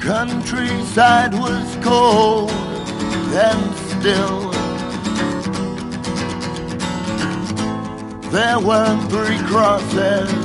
Countryside was cold and still. There were 3 crosses